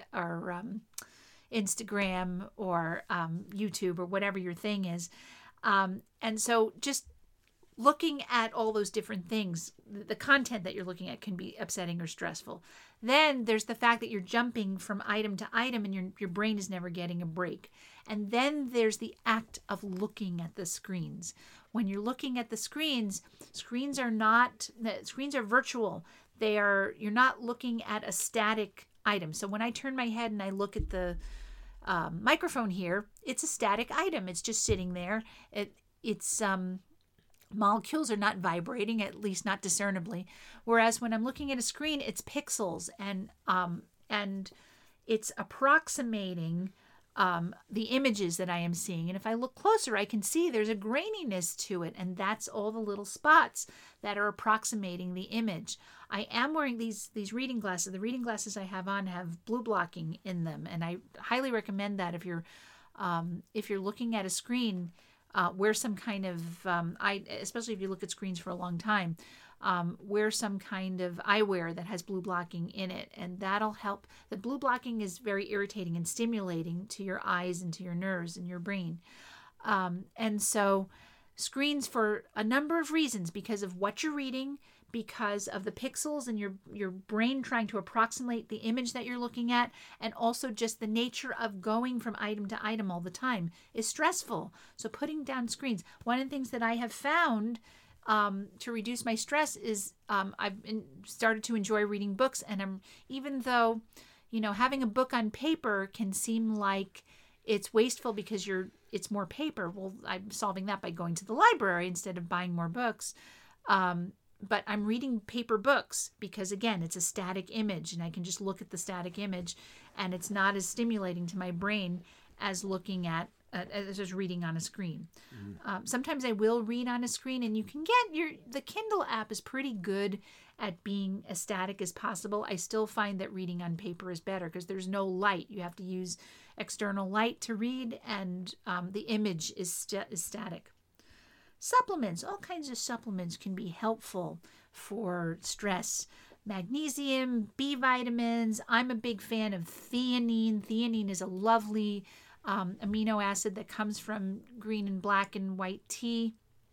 Instagram or YouTube or whatever your thing is. And so just looking at all those different things, the content that you're looking at can be upsetting or stressful. Then there's the fact that you're jumping from item to item and your brain is never getting a break. And then there's the act of looking at the screens. When you're looking at the screens are virtual. You're not looking at a static item. So when I turn my head and I look at the microphone here, it's a static item. It's just sitting there. molecules are not vibrating, at least not discernibly. Whereas when I'm looking at a screen, it's pixels and it's approximating the images that I am seeing. And if I look closer, I can see there's a graininess to it, and that's all the little spots that are approximating the image. I am wearing these reading glasses. The reading glasses I have on have blue blocking in them, and I highly recommend that if you're looking at a screen, wear some kind of especially if you look at screens for a long time. Wear some kind of eyewear that has blue blocking in it, and that'll help. The blue blocking is very irritating and stimulating to your eyes and to your nerves and your brain. And so screens, for a number of reasons, because of what you're reading, because of the pixels and your brain trying to approximate the image that you're looking at, and also just the nature of going from item to item all the time is stressful. So putting down screens. One of the things that I have found to reduce my stress is I've started to enjoy reading books, and even though, having a book on paper can seem like it's wasteful because it's more paper. Well, I'm solving that by going to the library instead of buying more books. But I'm reading paper books because, again, it's a static image, and I can just look at the static image, and it's not as stimulating to my brain as looking at as just reading on a screen. Sometimes I will read on a screen, and you can get the Kindle app is pretty good at being as static as possible. I still find that reading on paper is better because there's no light. You have to use external light to read, and the image is static. Supplements, all kinds of supplements can be helpful for stress. Magnesium, B vitamins. I'm a big fan of theanine. Theanine is a lovely amino acid that comes from green and black and white tea.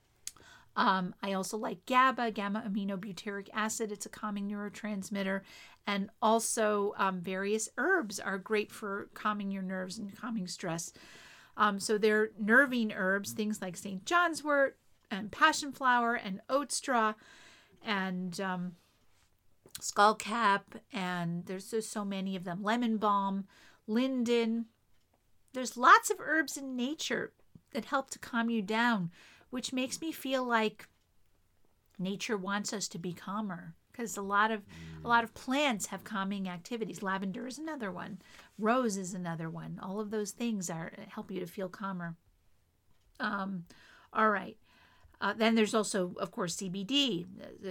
I also like GABA, gamma-aminobutyric acid. It's a calming neurotransmitter. And also various herbs are great for calming your nerves and calming stress. So they're nervine herbs, things like St. John's wort and passion flower and oat straw and skullcap, and there's just so many of them. Lemon balm, linden. There's lots of herbs in nature that help to calm you down, which makes me feel like nature wants us to be calmer, because a lot of plants have calming activities. Lavender is another one. Rose is another one. All of those things help you to feel calmer. All right. Then there's also, of course, CBD,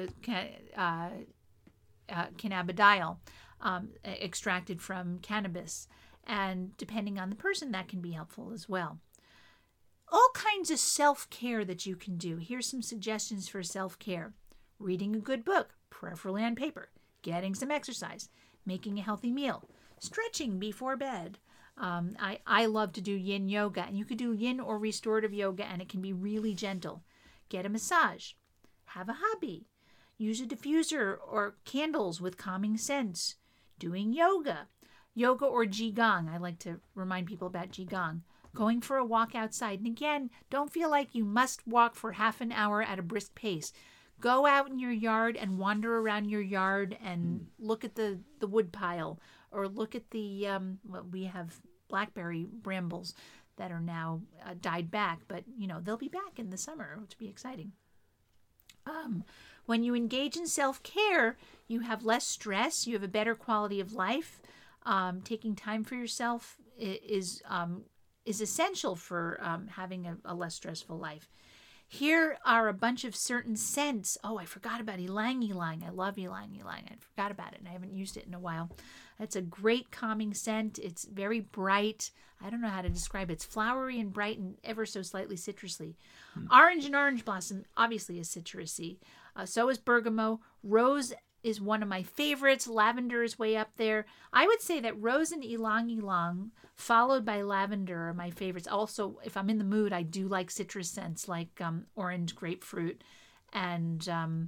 cannabidiol, extracted from cannabis. And depending on the person, that can be helpful as well. All kinds of self-care that you can do. Here's some suggestions for self-care. Reading a good book, preferably on paper. Getting some exercise. Making a healthy meal. Stretching before bed. I love to do yin yoga, and you could do yin or restorative yoga, and it can be really gentle. Get a massage. Have a hobby. Use a diffuser or candles with calming scents. Doing yoga. Yoga or Qigong. I like to remind people about Qigong. Going for a walk outside. And again, don't feel like you must walk for half an hour at a brisk pace. Go out in your yard and wander around your yard and look at the wood pile, or look at we have blackberry brambles that are now died back, but they'll be back in the summer, which will be exciting. When you engage in self-care, you have less stress, you have a better quality of life. Taking time for yourself is essential for having a less stressful life. Here are a bunch of certain scents. Oh, I forgot about ylang ylang. I love ylang ylang. I forgot about it, and I haven't used it in a while. It's a great calming scent. It's very bright. I don't know how to describe it. It's flowery and bright and ever so slightly citrusy. Orange and orange blossom obviously is citrusy. So is bergamot. Rose is one of my favorites. Lavender is way up there. I would say that rose and ylang ylang, followed by lavender, are my favorites. Also, if I'm in the mood, I do like citrus scents like orange, grapefruit, and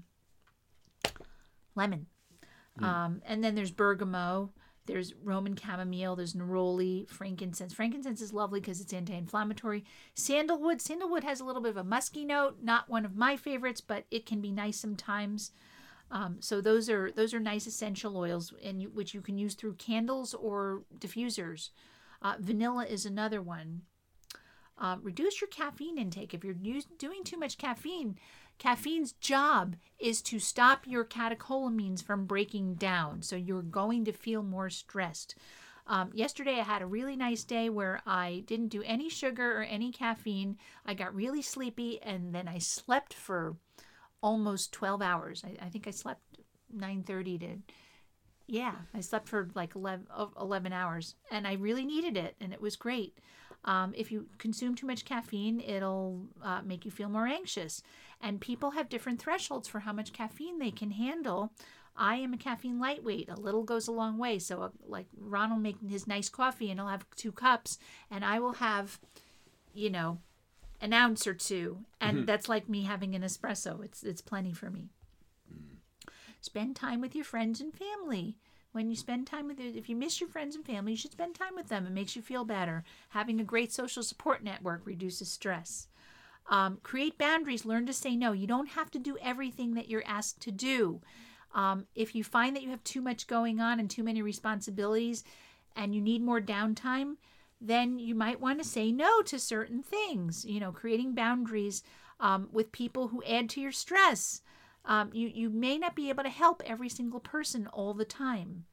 lemon. And then there's bergamot. There's Roman chamomile. There's neroli, frankincense. Frankincense is lovely because it's anti-inflammatory. Sandalwood. Sandalwood has a little bit of a musky note. Not one of my favorites, but it can be nice sometimes. So those are nice essential oils, which you can use through candles or diffusers. Vanilla is another one. Reduce your caffeine intake. If you're doing too much caffeine, Caffeine's job is to stop your catecholamines from breaking down, so you're going to feel more stressed. Yesterday I had a really nice day where I didn't do any sugar or any caffeine. I got really sleepy, and then I slept for almost 12 hours. I think I slept 9:30 to, I slept for like 11 hours, and I really needed it, and it was great. If you consume too much caffeine, it'll make you feel more anxious. And people have different thresholds for how much caffeine they can handle. I am a caffeine lightweight. A little goes a long way. So like Ron will make his nice coffee and he'll have 2 cups, and I will have, an ounce or 2. And that's like me having an espresso. It's plenty for me. Spend time with your friends and family. When you spend time if you miss your friends and family, you should spend time with them. It makes you feel better. Having a great social support network reduces stress. Create boundaries. Learn to say no. You don't have to do everything that you're asked to do. If you find that you have too much going on and too many responsibilities and you need more downtime, then you might want to say no to certain things. Creating boundaries with people who add to your stress. You may not be able to help every single person all the time.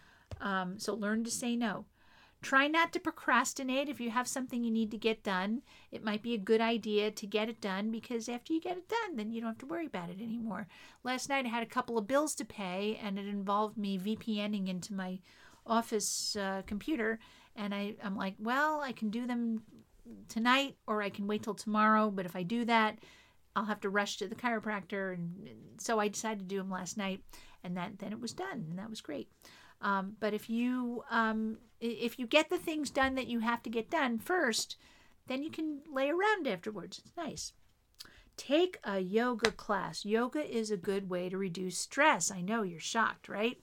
So learn to say no. Try not to procrastinate. If you have something you need to get done, it might be a good idea to get it done, because after you get it done, then you don't have to worry about it anymore. Last night I had a couple of bills to pay, and it involved me VPNing into my office computer. And I'm like, well, I can do them tonight, or I can wait till tomorrow. But if I do that, I'll have to rush to the chiropractor. And so I decided to do them last night, and then it was done, and that was great. But if you get the things done that you have to get done first, then you can lay around afterwards. It's nice. Take a yoga class. Yoga is a good way to reduce stress. I know you're shocked, right?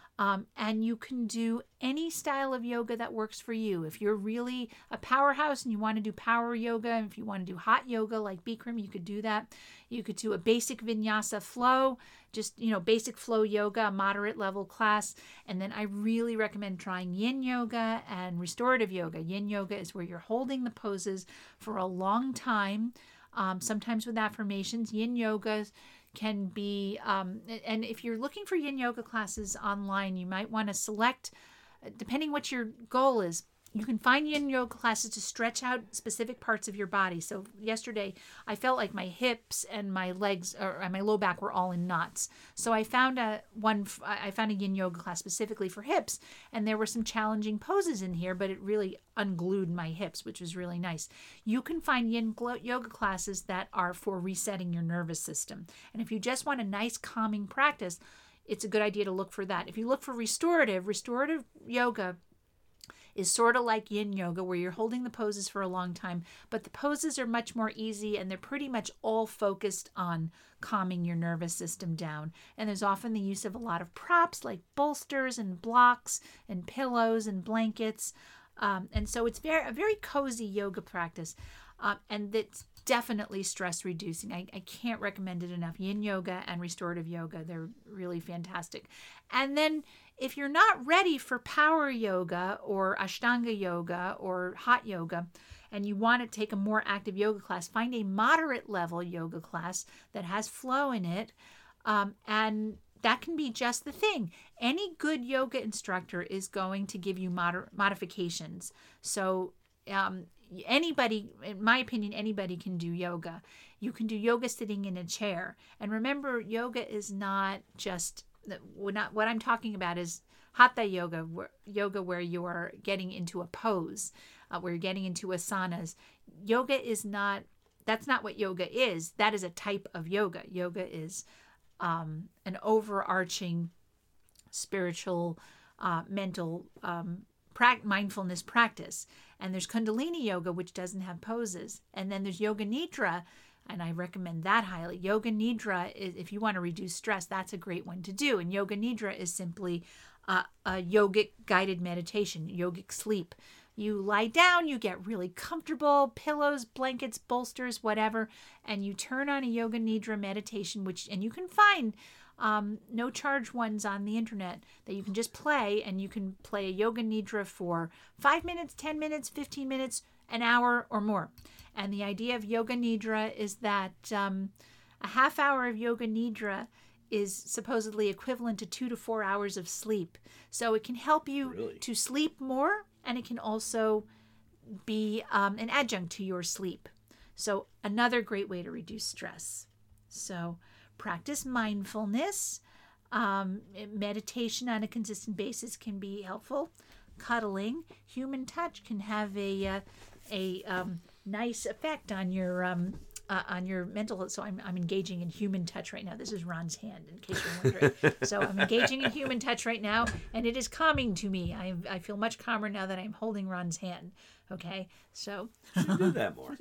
And you can do any style of yoga that works for you. If you're really a powerhouse and you want to do power yoga, and if you want to do hot yoga like Bikram, you could do that. You could do a basic vinyasa flow, just, basic flow yoga, a moderate level class. And then I really recommend trying yin yoga and restorative yoga. Yin yoga is where you're holding the poses for a long time, sometimes with affirmations. Yin yoga can be, and if you're looking for yin yoga classes online, you might want to select, depending what your goal is, you can find yin yoga classes to stretch out specific parts of your body. So yesterday, I felt like my hips and my legs or my low back were all in knots. So I found a yin yoga class specifically for hips, and there were some challenging poses in here, but it really unglued my hips, which was really nice. You can find yin yoga classes that are for resetting your nervous system. And if you just want a nice calming practice, it's a good idea to look for that. If you look for restorative yoga is sort of like yin yoga, where you're holding the poses for a long time, but the poses are much more easy, and they're pretty much all focused on calming your nervous system down. And there's often the use of a lot of props like bolsters and blocks and pillows and blankets. And so it's a very cozy yoga practice. And it's definitely stress reducing. I can't recommend it enough. Yin yoga and restorative yoga, they're really fantastic. And then if you're not ready for power yoga or Ashtanga yoga or hot yoga, and you want to take a more active yoga class, find a moderate level yoga class that has flow in it. And that can be just the thing. Any good yoga instructor is going to give you modifications. So anybody, in my opinion, anybody can do yoga. You can do yoga sitting in a chair. And remember, yoga is not just, what I'm talking about is hatha yoga, where you are getting into a pose, where you're getting into asanas. Yoga is not, that's not what yoga is. That is a type of yoga. Yoga is an overarching spiritual, mental, mindfulness practice. And there's Kundalini yoga, which doesn't have poses. And then there's Yoga Nidra, and I recommend that highly. Yoga Nidra is, if you want to reduce stress, that's a great one to do. And Yoga Nidra is simply a yogic guided meditation, yogic sleep. You lie down, you get really comfortable, pillows, blankets, bolsters, whatever, and you turn on a Yoga Nidra meditation, and you can find no charge ones on the internet that you can just play, and you can play a Yoga Nidra for 5 minutes, 10 minutes, 15 minutes, an hour or more. And the idea of Yoga Nidra is that A half hour of yoga nidra is supposedly equivalent to 2 to 4 hours of sleep. So it can help you Really? to sleep more, and it can also be an adjunct to your sleep. So another great way to reduce stress. So practice mindfulness. Meditation on a consistent basis can be helpful. Cuddling, human touch can have a nice effect on your mental health. So I'm engaging in human touch right now. This is Ron's hand, in case you're wondering. So I'm engaging in human touch right now, and it is calming to me. I feel much calmer now that I'm holding Ron's hand. Okay, so Should do that more.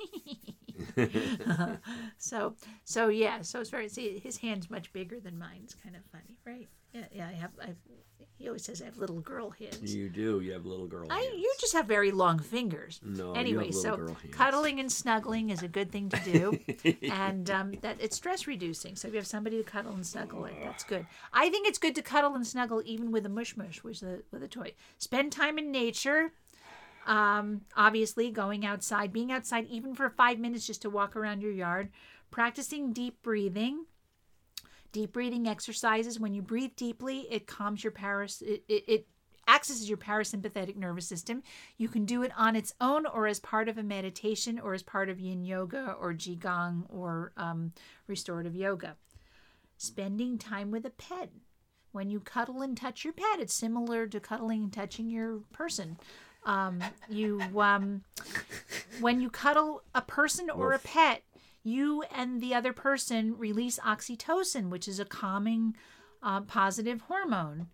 so it's very. See, his hand's much bigger than mine. It's kind of funny, right? Yeah. He always says I have little girl hands. You do. You have little girl hands. You just have very long fingers. No, anyway, you have little girl hands. Cuddling and snuggling is a good thing to do, and that it's stress reducing. So if you have somebody to cuddle and snuggle with, that's good. I think it's good to cuddle and snuggle even with a mush, with a toy. Spend time in nature. Obviously, going outside, being outside even for 5 minutes just to walk around your yard, practicing deep breathing. Deep breathing exercises. When you breathe deeply, it calms your it accesses your parasympathetic nervous system. You can do it on its own or as part of a meditation or as part of yin yoga or qigong or restorative yoga. Spending time with a pet. When you cuddle and touch your pet, it's similar to cuddling and touching your person. When you cuddle a person or a pet, you and the other person release oxytocin, which is a calming, positive hormone.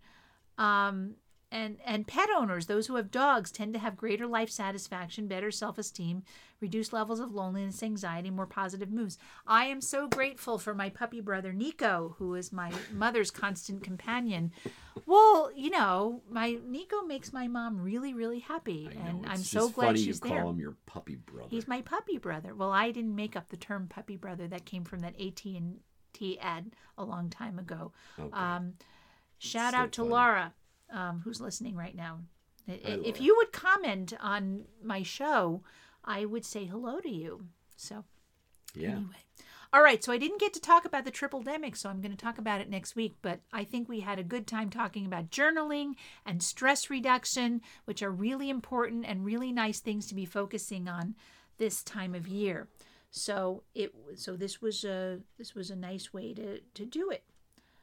And pet owners, those who have dogs, tend to have greater life satisfaction, better self-esteem, reduced levels of loneliness, anxiety, more positive moods. I am so grateful for my puppy brother, Nico, who is my mother's constant companion. Well, my Nico makes my mom really, really happy, and I'm so glad she's there. It's funny you call him your puppy brother. He's my puppy brother. Well, I didn't make up the term puppy brother. That came from that AT&T ad a long time ago. Okay. Shout out to Laura. Who's listening right now. If you would comment on my show, I would say hello to you. So, anyway. All right, so I didn't get to talk about the triple-demic, so I'm going to talk about it next week, but I think we had a good time talking about journaling and stress reduction, which are really important and really nice things to be focusing on this time of year. So this was a nice way to do it.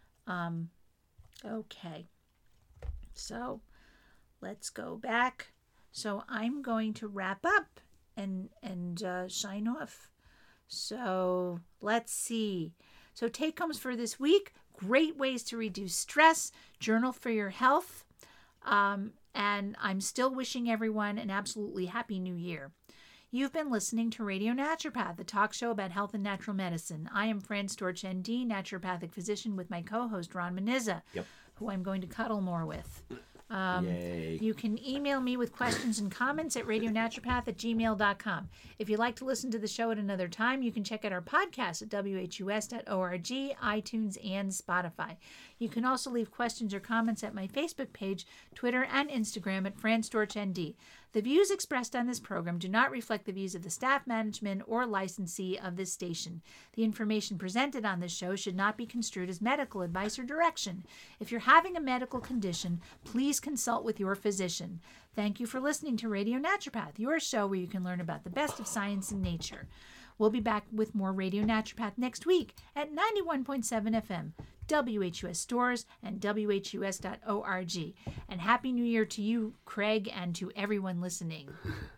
Okay. So let's go back. So I'm going to wrap up and sign off. So let's see. So take homes for this week: great ways to reduce stress, journal for your health, and I'm still wishing everyone an absolutely happy new year. You've been listening to Radio Naturopath, the talk show about health and natural medicine. I am Fran Storch, ND, naturopathic physician, with my co-host Ron Menizza. Yep. Who I'm going to cuddle more with. Yay. You can email me with questions and comments at radionaturopath@gmail.com. If you'd like to listen to the show at another time, you can check out our podcast at whus.org, iTunes, and Spotify. You can also leave questions or comments at my Facebook page, Twitter, and Instagram at Fran Storch, ND. The views expressed on this program do not reflect the views of the staff, management, or licensee of this station. The information presented on this show should not be construed as medical advice or direction. If you're having a medical condition, please consult with your physician. Thank you for listening to Radio Naturopath, your show where you can learn about the best of science and nature. We'll be back with more Radio Naturopath next week at 91.7 FM, WHUS stores, and WHUS.org. And Happy New Year to you, Craig, and to everyone listening.